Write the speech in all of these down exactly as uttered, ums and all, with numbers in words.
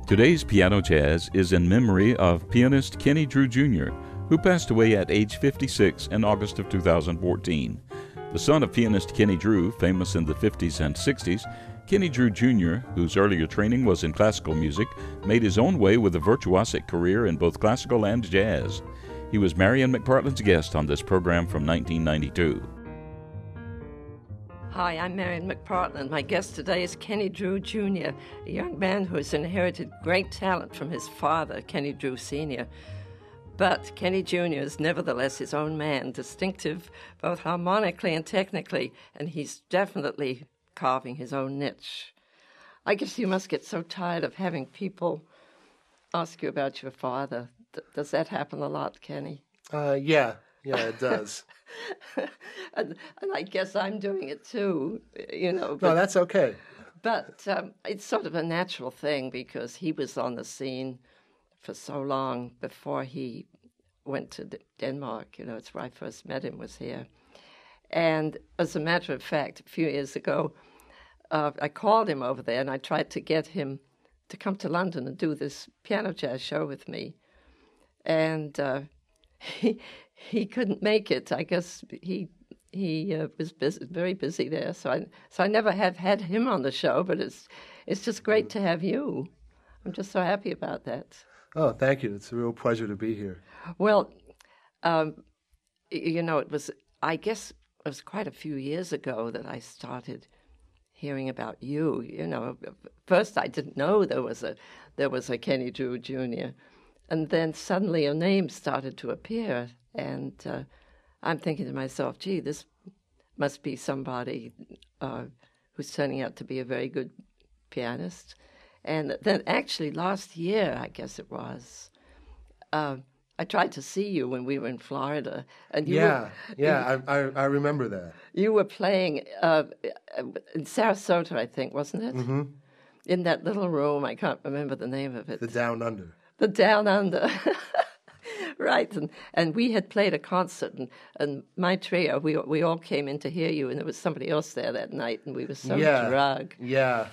Today's Piano Jazz is in memory of pianist Kenny Drew Junior, who passed away at age fifty-six in August of two thousand fourteen. The son of pianist Kenny Drew, famous in the fifties and sixties, Kenny Drew Junior, whose earlier training was in classical music, made his own way with a virtuosic career in both classical and jazz. He was Marian McPartland's guest on this program from nineteen ninety-two. Hi, I'm Marian McPartland. My guest today is Kenny Drew Junior, a young man who has inherited great talent from his father, Kenny Drew Senior But Kenny Junior is nevertheless his own man, distinctive both harmonically and technically, and he's definitely carving his own niche. I guess you must get so tired of having people ask you about your father. D- does that happen a lot, Kenny? Uh, yeah, yeah, it does. and, and I guess I'm doing it too, you know. But, no, that's okay. But um, it's sort of a natural thing because he was on the scene for so long before he went to D- Denmark. You know, it's where I first met him, was here. And as a matter of fact, a few years ago, uh, I called him over there and I tried to get him to come to London and do this piano jazz show with me. And uh, he he couldn't make it. I guess he he uh, was busy, very busy there. So I so I never have had him on the show. But it's it's just great to have you. I'm just so happy about that. Oh, thank you. It's a real pleasure to be here. Well, um, you know, it was. I guess it was quite a few years ago that I started hearing about you. You know, first I didn't know there was a there was a Kenny Drew Junior And then suddenly your name started to appear, and uh, I'm thinking to myself, gee, this must be somebody uh, who's turning out to be a very good pianist. And then actually last year, I guess it was, uh, I tried to see you when we were in Florida. And you yeah, were, yeah, you, I, I I remember that. You were playing uh, in Sarasota, I think, wasn't it? Mm-hmm. In that little room, I can't remember the name of it. The Down Under. The Down Under. Right, and, and we had played a concert, and, and my trio, we we all came in to hear you, and there was somebody else there that night, and we were so yeah, drunk. Yeah,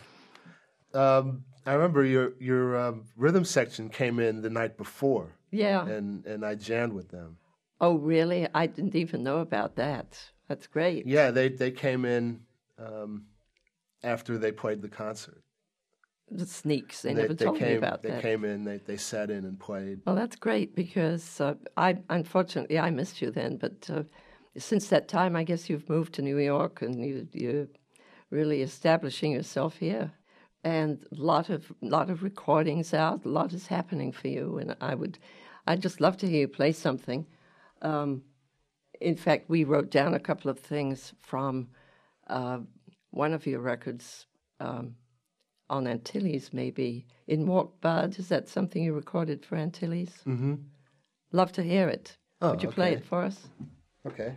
um, I remember your your um, rhythm section came in the night before. Yeah, and and I jammed with them. Oh, really? I didn't even know about that. That's great. Yeah, they they came in um, after they played the concert. The sneaks. They, they never they told came, me about they that. They came in, they, they sat in and played. Well, that's great because uh, I, unfortunately, I missed you then. But uh, since that time, I guess you've moved to New York and you, you're really establishing yourself here. And a lot of lot of recordings out. A lot is happening for you. And I would, I'd just love to hear you play something. Um, in fact, we wrote down a couple of things from uh, one of your records. Um, On Antilles, maybe. In Walk Bud, is that something you recorded for Antilles? Mm-hmm. Love to hear it. Oh, Would you okay. play it for us? Okay.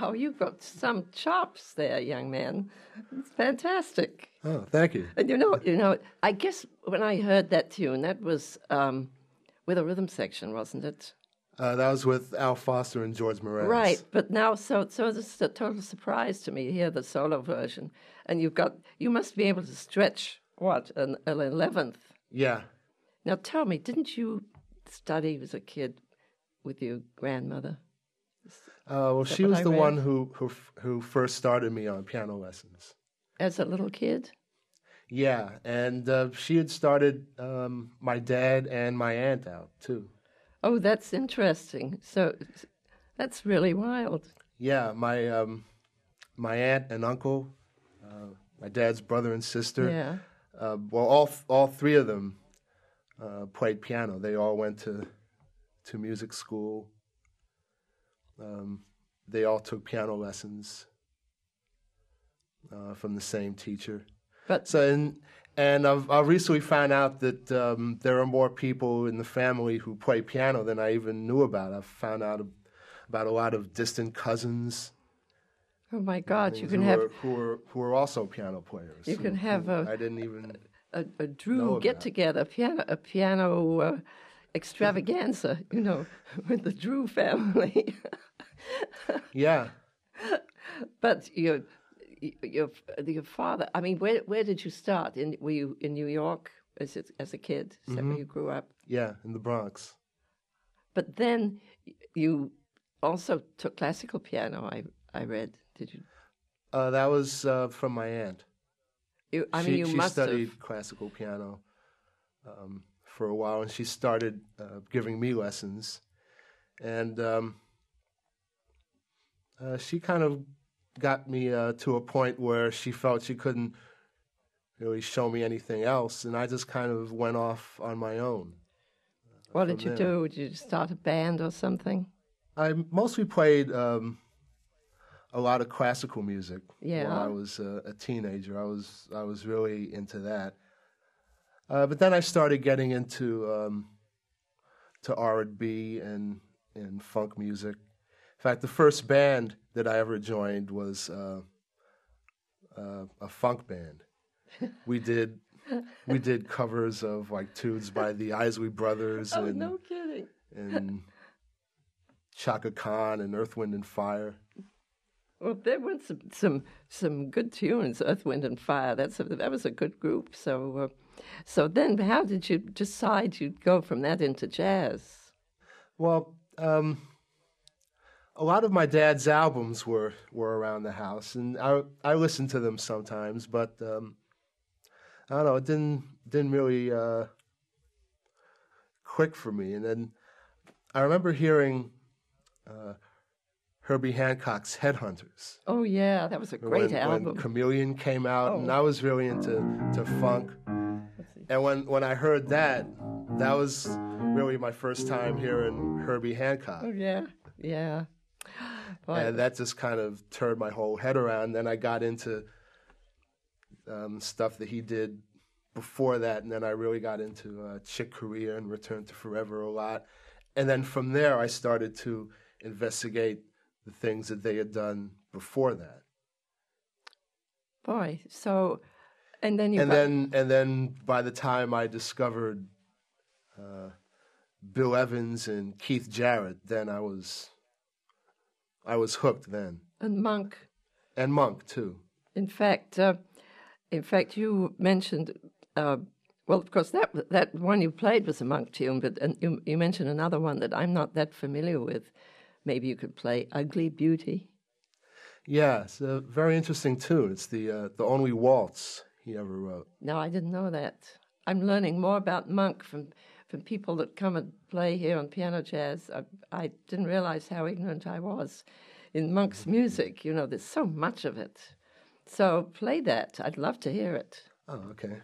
Wow, you've got some chops there, young man. It's fantastic. Oh, thank you. And you know, you know, I guess when I heard that tune, that was um, with a rhythm section, wasn't it? Uh, that was with Al Foster and George Mraz. Right, but now, so so this is a total surprise to me. Hear the solo version, and you've got you must be able to stretch what an, an eleventh. Yeah. Now tell me, didn't you study as a kid with your grandmother? Uh, well, Is that she what was I the read? one who, who who first started me on piano lessons. As a little kid? Yeah, and uh, she had started um, my dad and my aunt out too. Oh, that's interesting. So that's really wild. Yeah, my um, my aunt and uncle, uh, my dad's brother and sister. Yeah. Uh, well, all all three of them uh, played piano. They all went to to music school. Um, they all took piano lessons uh, from the same teacher. But So, and, and I've, I've recently found out that um, there are more people in the family who play piano than I even knew about. I've found out about a lot of distant cousins. oh my God, you things can who have are, who are who are also piano players. you who- can have who a I didn't even. a, a know Drew about. get together, piano a piano uh, extravaganza, you know, with the Drew family. Yeah. But your your your father. I mean, where where did you start? In were you in New York as a, as a kid? Is that where you grew up? Yeah, in the Bronx. But then you also took classical piano. I I read. Did you? Uh, that was uh, from my aunt. you I she, mean, you she must studied have. classical piano um, for a while, and she started uh, giving me lessons. And um, uh, she kind of got me uh, to a point where she felt she couldn't really show me anything else, and I just kind of went off on my own. What did from you there. do? Did you start a band or something? I mostly played um, a lot of classical music Yeah. while I was uh, a teenager. I was I was really into that. Uh, but then I started getting into um, to R and B and and funk music. In fact, the first band that I ever joined was uh, uh, a funk band. We did we did covers of like tunes by the Isley Brothers Oh, and no kidding. and Chaka Khan and Earth, Wind and Fire. Well, there were some some some good tunes. Earth, Wind, and Fire. That's a, that was a good group. So, uh, so then, how did you decide you'd go from that into jazz? Well, um, a lot of my dad's albums were, were around the house, and I I listened to them sometimes, but um, I don't know, it didn't didn't really uh, click for me. And then I remember hearing uh, Herbie Hancock's Headhunters. Oh yeah, that was a great when, album. when Chameleon came out, and Oh. I was really into to funk. And when, when I heard that, that was really my first time hearing Herbie Hancock. Oh yeah, yeah. Boy, And that just kind of turned my whole head around. Then I got into um, stuff that he did before that, and then I really got into uh, Chick Corea and Return to Forever a lot. And then from there, I started to investigate the things that they had done before that. boy. So, and then you And got, then, and then by the time I discovered uh, Bill Evans and Keith Jarrett, then I was, I was hooked then, and Monk. and Monk too. In fact, uh, in fact, you mentioned. Uh, well, of course, that that one you played was a Monk tune, but and you, you mentioned another one that I'm not that familiar with. Maybe you could play "Ugly Beauty." Yeah, it's a very interesting tune. It's the uh, the only waltz he ever wrote. No, I didn't know that. I'm learning more about Monk from from people that come and play here on Piano Jazz. I, I didn't realize how ignorant I was in Monk's music. You know, there's so much of it. So play that. I'd love to hear it. Oh, okay.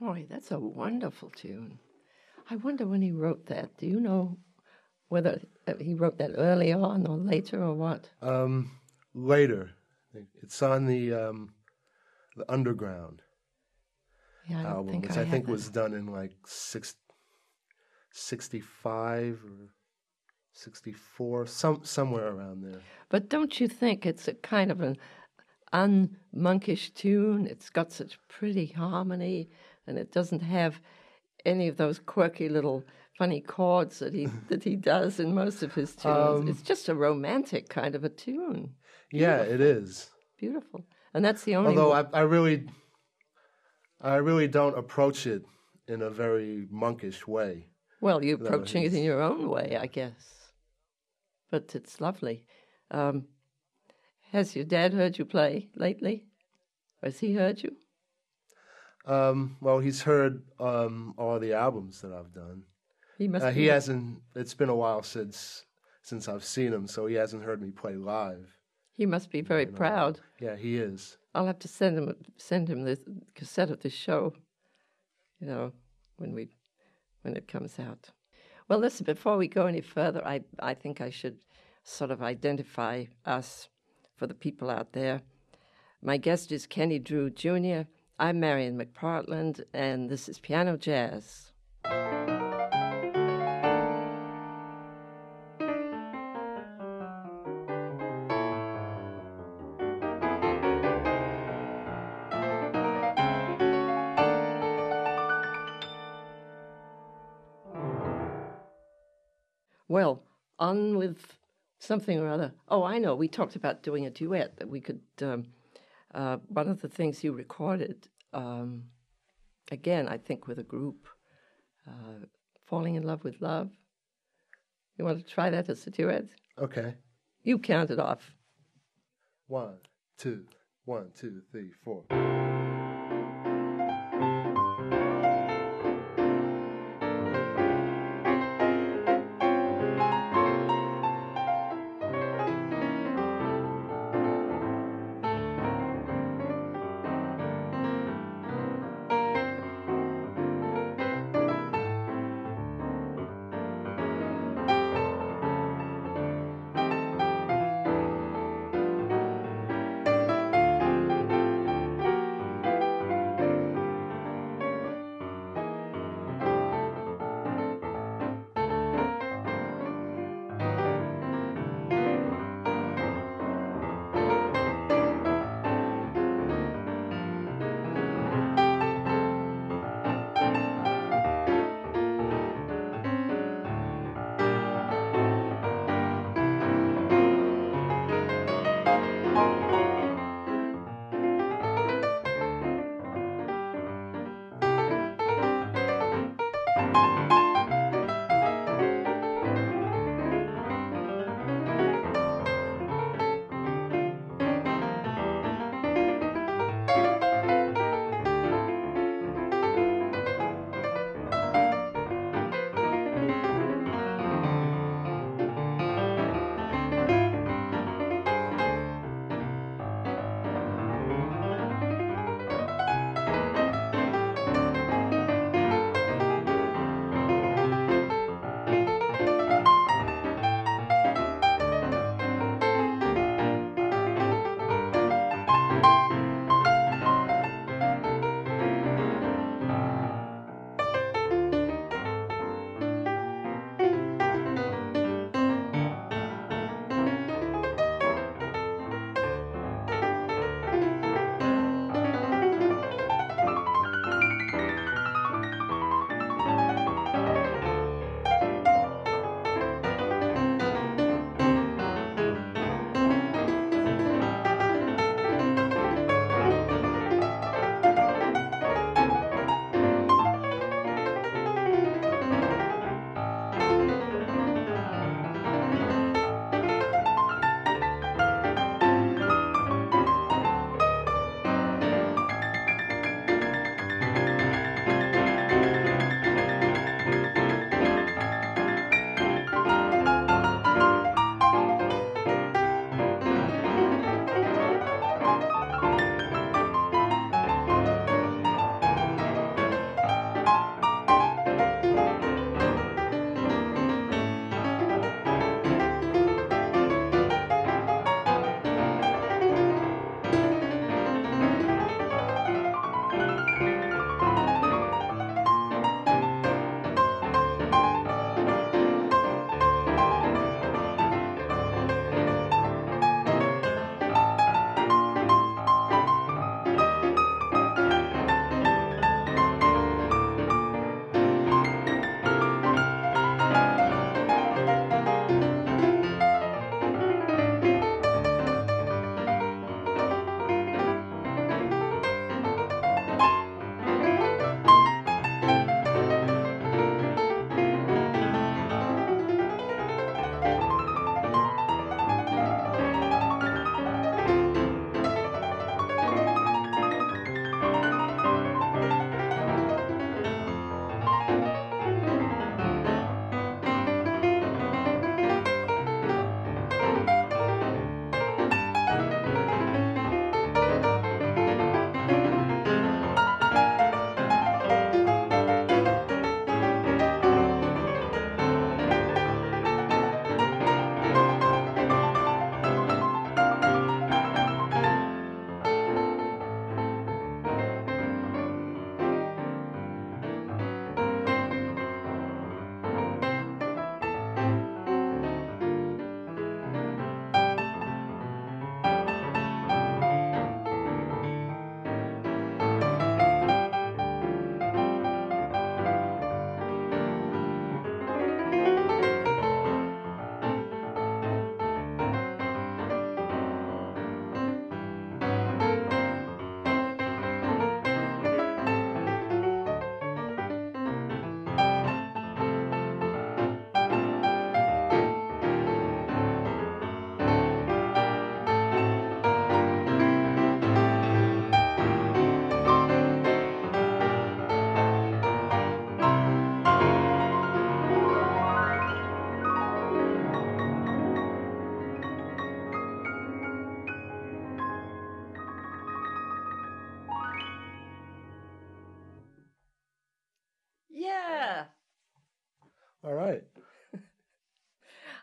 Boy, that's a wonderful tune. I wonder when he wrote that. Do you know whether uh, he wrote that early on or later or what? Um, later. It's on the um, the Underground Yeah, I don't album, think which I, I, have think that. was done in like six, sixty-five or sixty-four, some somewhere around there. But don't you think it's a kind of an unmonkish tune? It's got such pretty harmony, and it doesn't have any of those quirky little funny chords that he that he does in most of his tunes. Um, it's just a romantic kind of a tune. Yeah, it is. Beautiful, and that's the only. Although one- I, I really, I really don't approach it in a very monkish way. well, you're No, approaching it in he's- your own way, I guess. But it's lovely. Um, has your dad heard you play lately? Has he heard you? Um, well, he's heard um, all the albums that I've done. He must. Uh, be he hasn't. It's been a while since since I've seen him, so he hasn't heard me play live. He must be very You know. proud. Yeah, he is. I'll have to send him send him the cassette of this show. You know, when we when it comes out. Well, listen. Before we go any further, I I think I should sort of identify us for the people out there. My guest is Kenny Drew Junior I'm Marion McPartland, and this is Piano Jazz. Well, on with something or other. Oh, I know. We talked about doing a duet that we could. Um, uh, one of the things you recorded, um, again, I think with a group, uh, "Falling in Love with Love." You want to try that as a duet? Okay. You count it off. One, two, one, two, three, four.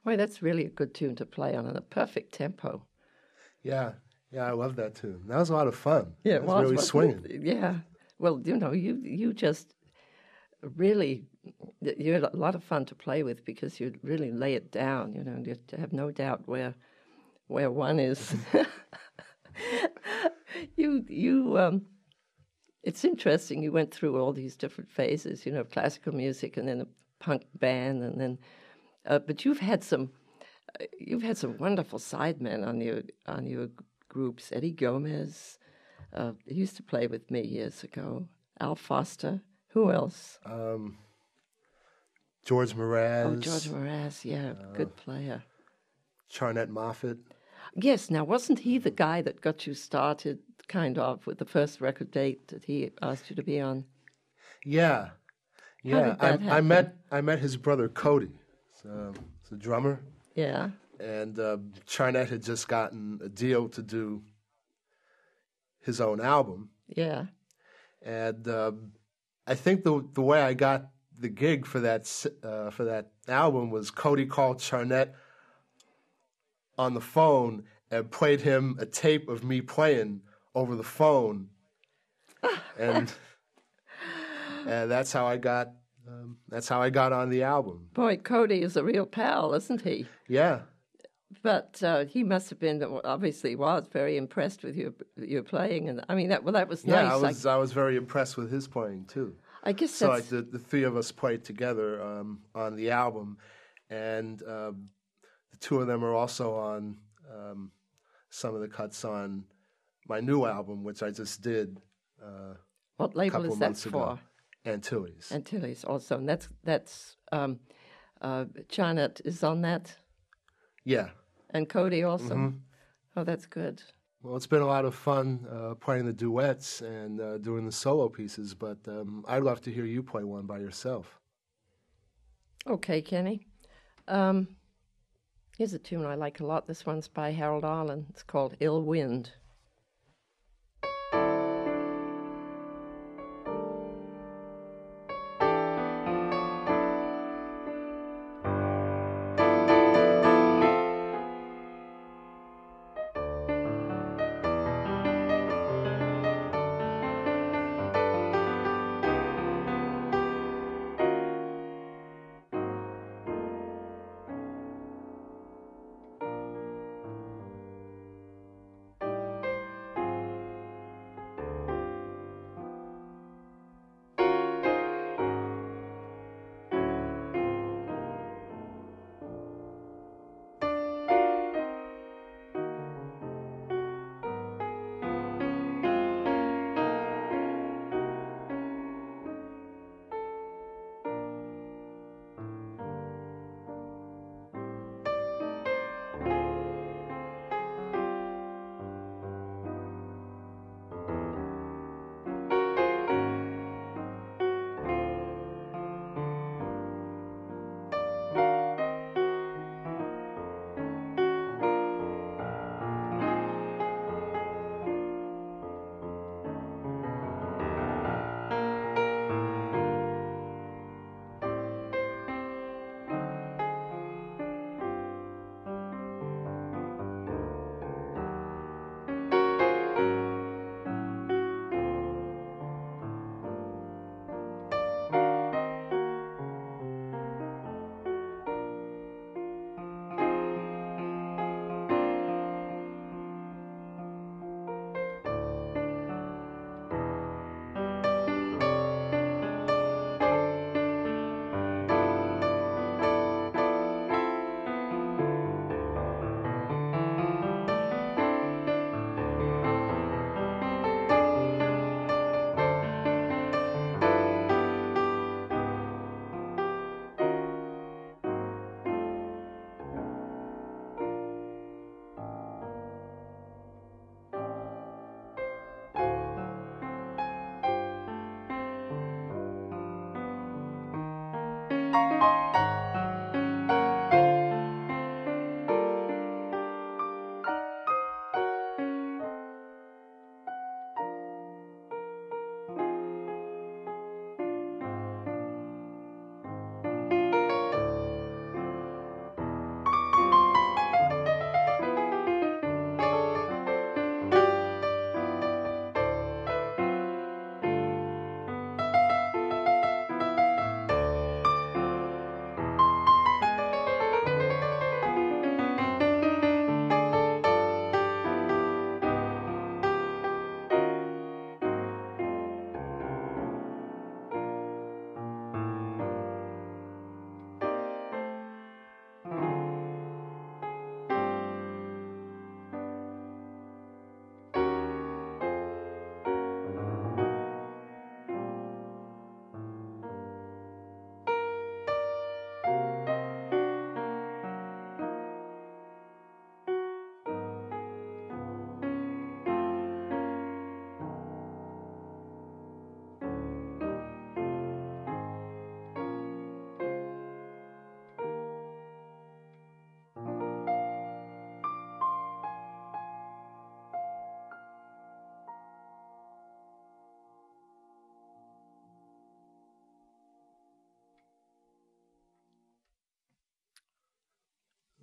Boy, that's really a good tune to play on, and a perfect tempo. Yeah, yeah, I love that tune. That was a lot of fun. Yeah, it it was, was really wasn't swinging. it? Yeah. Well, you know, you you just really you're a lot of fun to play with because you really lay it down. You know, you have no doubt where where one is. you you um, it's interesting. You went through all these different phases. You know, classical music, and then a punk band, and then. Uh, but you've had some, uh, you've had some wonderful sidemen on your on your groups. Eddie Gomez, uh, he used to play with me years ago. Al Foster. Who else? Um, George Mraz. Oh, George Mraz. Yeah, uh, good player. Charnette Moffett. Yes. Now, wasn't he the guy that got you started, kind of, with the first record date that he asked you to be on? Yeah, How yeah. did that I, I happen? met I met his brother Cody. Um, he's a drummer, Yeah. and uh, Charnette had just gotten a deal to do his own album, Yeah. and uh, I think the the way I got the gig for that s- uh, for that album was Cody called Charnette on the phone and played him a tape of me playing over the phone, and and that's how I got um, that's how I got on the album. Boy, Cody is a real pal, isn't he? Yeah. But uh, he must have been, obviously was very impressed with your your playing, and I mean that. Well, that was Yeah, nice. I was I was very impressed with his playing too. I, I guess So that's like the the three of us played together um, on the album, and um, the two of them are also on um, some of the cuts on my new album, which I just did uh, what a label couple is that months for? ago. Antilles. Antilles also, and that's that's um, uh, Janet is on that, Yeah. and Cody also. Mhm. Oh, that's good. Well, it's been a lot of fun uh, playing the duets and uh, doing the solo pieces, but um, I'd love to hear you play one by yourself. Okay, Kenny. Um, here's a tune I like a lot. This one's by Harold Arlen. It's called "Ill Wind."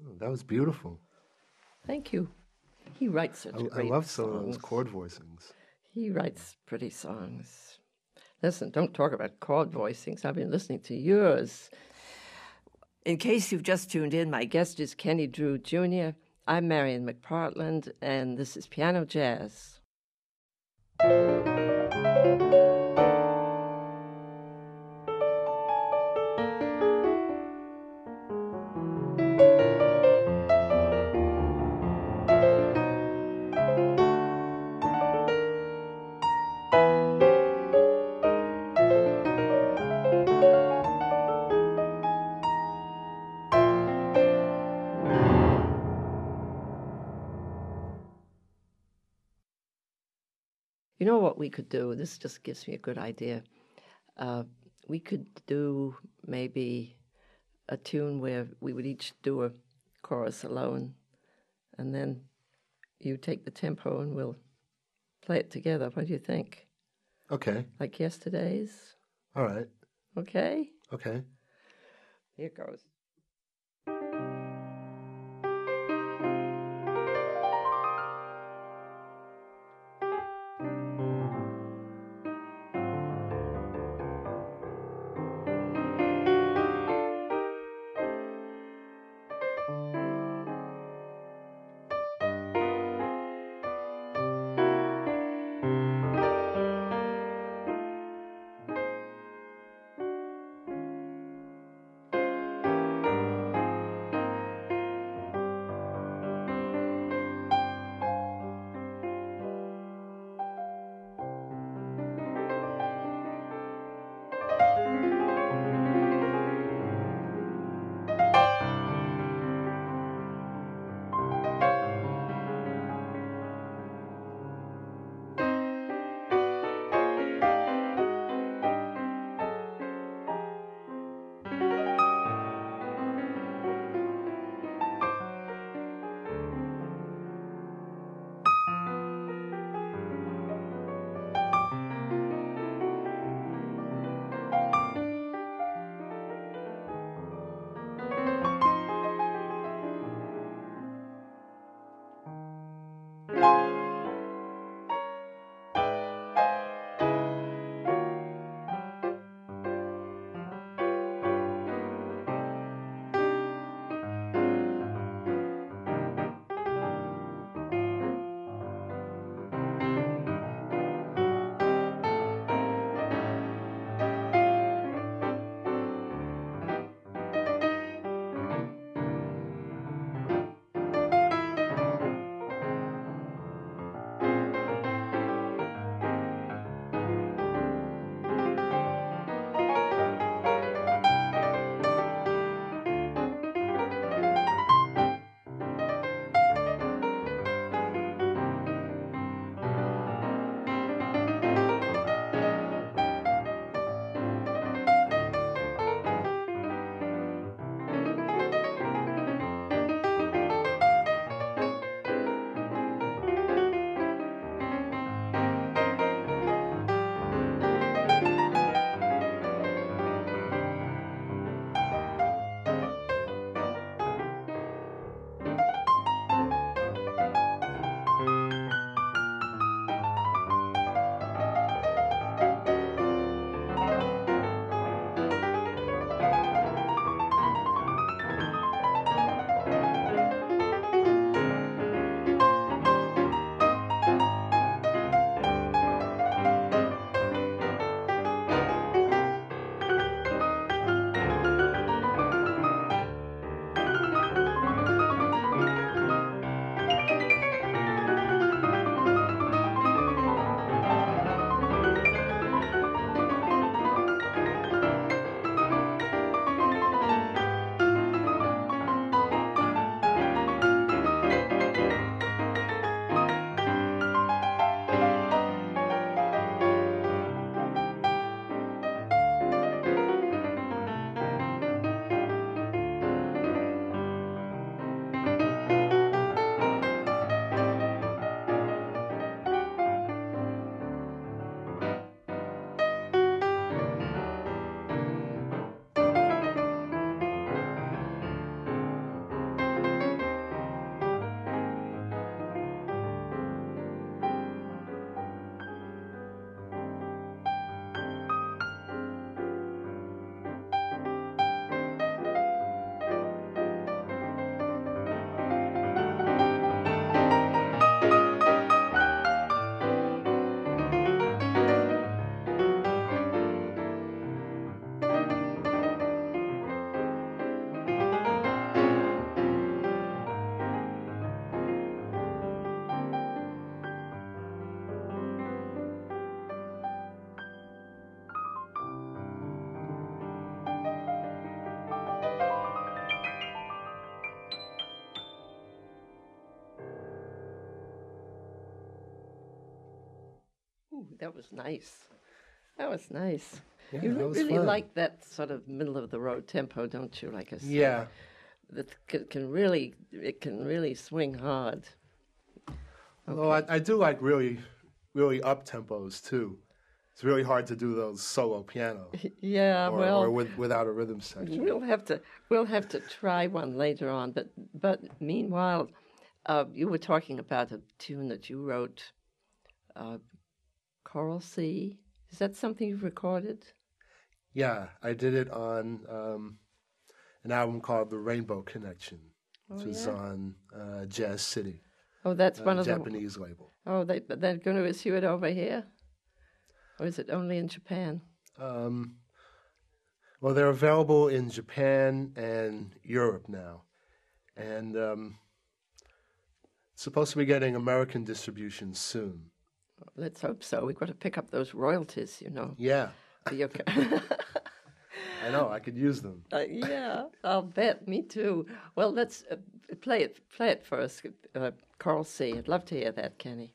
Oh, that was beautiful. Thank you. He writes such I, I great love some songs. of those chord voicings. He writes pretty songs. Listen, don't talk about chord voicings. I've been listening to yours. In case you've just tuned in, my guest is Kenny Drew Junior I'm Marion McPartland, and this is Piano Jazz. You know what we could do? This just gives me a good idea. Uh, we could do maybe a tune where we would each do a chorus alone, and then you take the tempo and we'll play it together. What do you think? Okay. Like yesterday's? All right. Okay? Okay. Here goes. Ooh, that was nice. That was nice. Yeah, you that was really fun. like that sort of middle of the road tempo, don't you? Like a song Yeah. that can, can really it can really swing hard. Although I, I do like really, really up tempos too. It's really hard to do those solo piano, Yeah, or, well, or with, without a rhythm section. we'll have to we'll have to try one later on. But but meanwhile, uh, you were talking about a tune that you wrote, uh, Coral Sea. Is that something you've recorded? Yeah, I did it on um, an album called The Rainbow Connection, which Oh, was yeah? on uh, Jazz City, Oh, that's uh, one of the. Japanese label. Oh, they they're going to issue it over here, or is it only in Japan? Um, well, they're available in Japan and Europe now, and um, it's supposed to be getting American distribution soon. Let's hope so. We've got to pick up those royalties, you know. Yeah, Be okay. I know. I could use them. Uh, yeah, I'll bet. Me too. Well, let's uh, play it. Play it for us, uh, Coral Sea. I'd love to hear that, Kenny.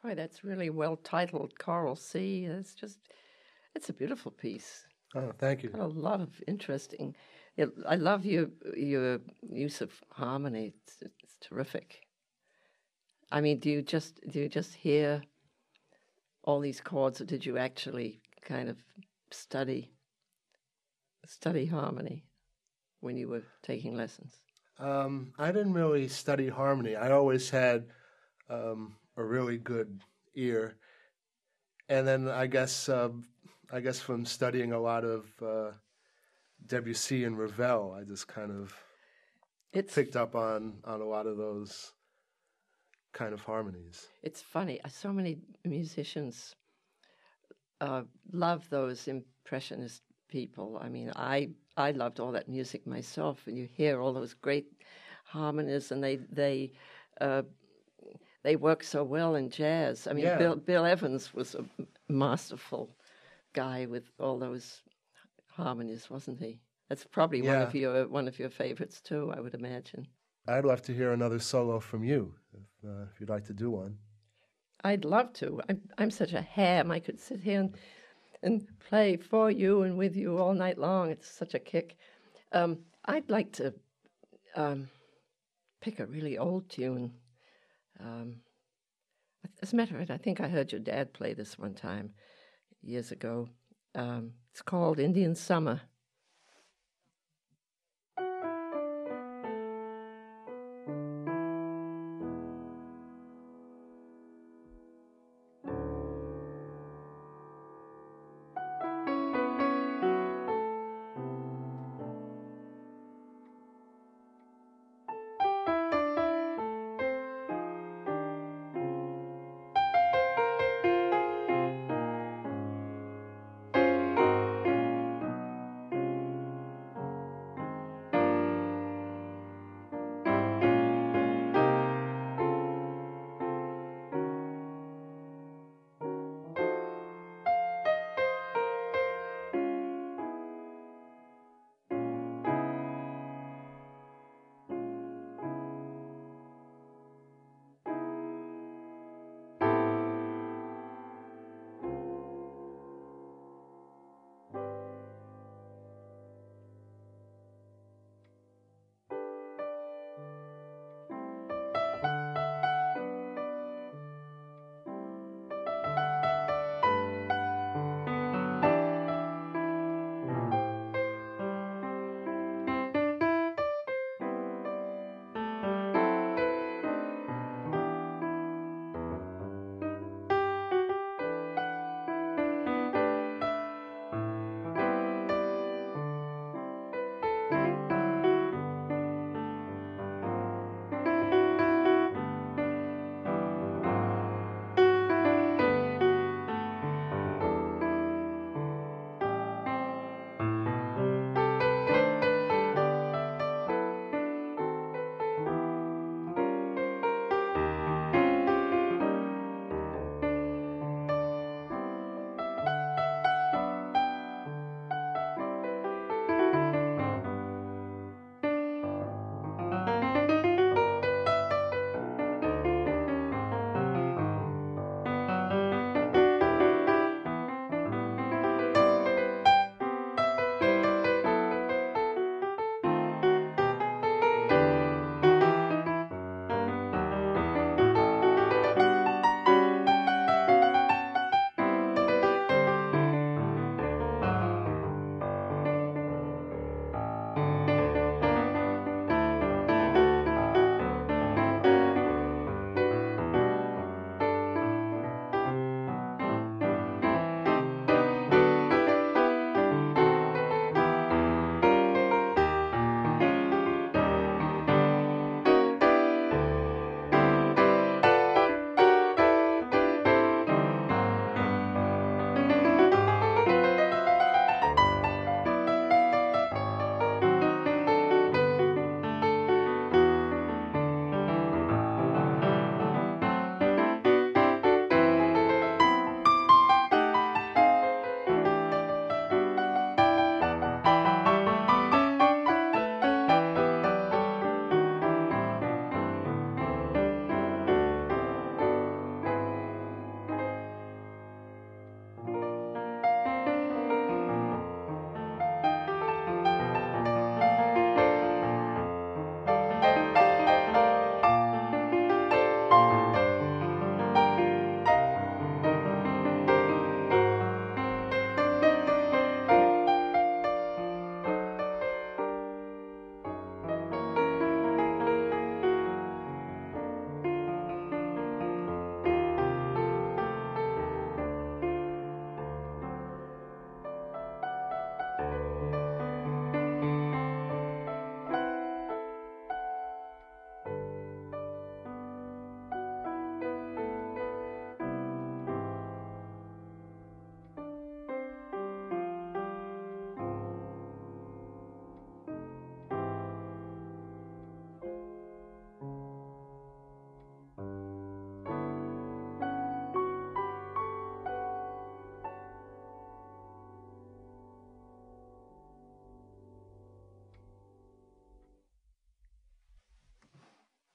Boy, that's really well titled, Coral Sea. It's just, it's a beautiful piece. Oh, thank you. Got a lot of interesting. It, I love your your use of harmony. It's, it's terrific. I mean, do you just do you just hear all these chords, or did you actually kind of study study harmony when you were taking lessons? Um, I didn't really study harmony. I always had um, a really good ear, and then I guess uh, I guess from studying a lot of uh, Debussy and Ravel, I just kind of It's picked up on on a lot of those kind of harmonies. It's funny. uh, So many musicians uh, love those impressionist people. I mean, I I loved all that music myself, and you hear all those great harmonies, and they they uh, they work so well in jazz. I mean, Yeah. Bill Bill Evans was a masterful guy with all those harmonies, wasn't he? That's probably one Yeah. of your one of your favorites too, I would imagine. I'd love to hear another solo from you, if, uh, if you'd like to do one. I'd love to. I'm I'm such a ham. I could sit here and, and play for you and with you all night long. It's such a kick. Um, I'd like to um, pick a really old tune. Um, as a matter of fact, I think I heard your dad play this one time years ago. Um, it's called Indian Summer.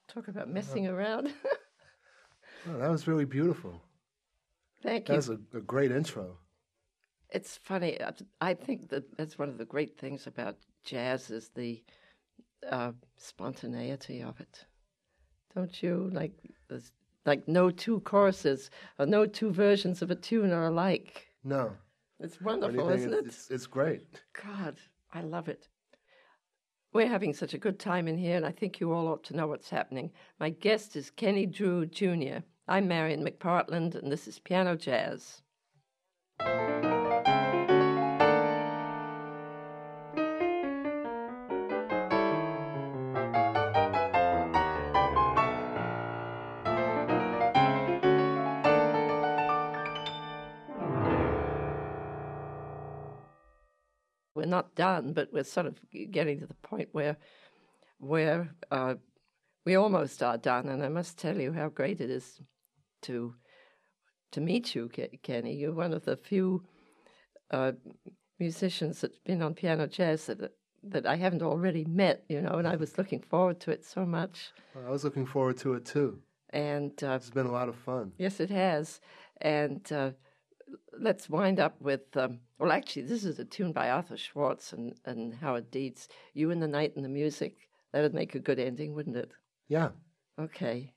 Talk about messing around. Oh, that was really beautiful. Thank That you. was a, a great intro. It's funny. I- I think that that's one of the great things about jazz is the uh, spontaneity of it. Don't you? Like, there's, like no two choruses or no two versions of a tune are alike. No. It's wonderful, Anything, isn't it? It's, it's great. God, I love it. We're having such a good time in here, and I think you all ought to know what's happening. My guest is Kenny Drew Junior I'm Marion McPartland, and this is Piano Jazz. We're not done, but we're sort of getting to the point where where uh, we almost are done. And I must tell you how great it is to to meet you, Kenny. You're one of the few uh, musicians that's been on Piano Jazz that that I haven't already met, you know. And I was looking forward to it so much. Well, I was looking forward to it too. And uh, It's been a lot of fun. yes, it has. And uh, let's wind up with, um, well, actually, this is a tune by Arthur Schwartz and, and Howard Dietz, You and the Night and the Music. That would make a good ending, wouldn't it? Yeah. Okay.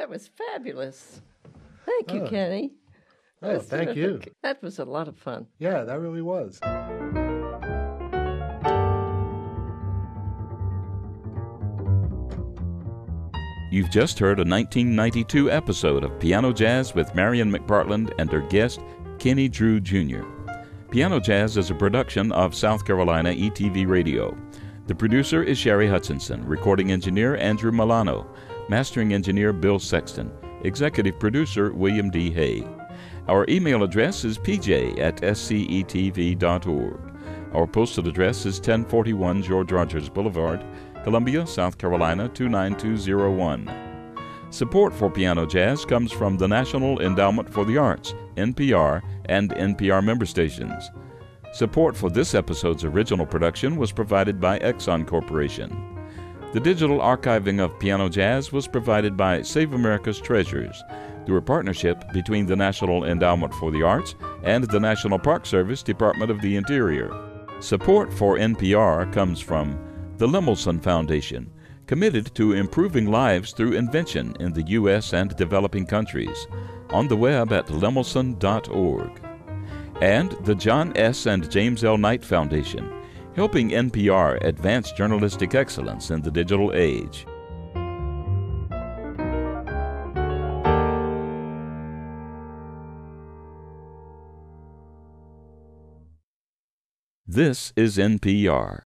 that was fabulous. Thank you, Oh. Kenny. Oh, That's thank you. terrific. That was a lot of fun. Yeah, that really was. You've just heard a nineteen ninety-two episode of Piano Jazz with Marion McPartland and her guest, Kenny Drew Junior Piano Jazz is a production of South Carolina E T V Radio. The producer is Sherry Hutchinson, recording engineer Andrew Milano, mastering engineer Bill Sexton, executive producer William D. Hay. Our email address is p j at s c e t v dot org. Our postal address is ten forty-one George Rogers Boulevard, Columbia, South Carolina two nine two zero one. Support for Piano Jazz comes from the National Endowment for the Arts, N P R, and N P R member stations. Support for this episode's original production was provided by Exxon Corporation. The digital archiving of Piano Jazz was provided by Save America's Treasures through a partnership between the National Endowment for the Arts and the National Park Service Department of the Interior. Support for N P R comes from the Lemelson Foundation, committed to improving lives through invention in the U S and developing countries, on the web at lemelson dot org. And the John S. and James L. Knight Foundation, helping N P R advance journalistic excellence in the digital age. This is N P R.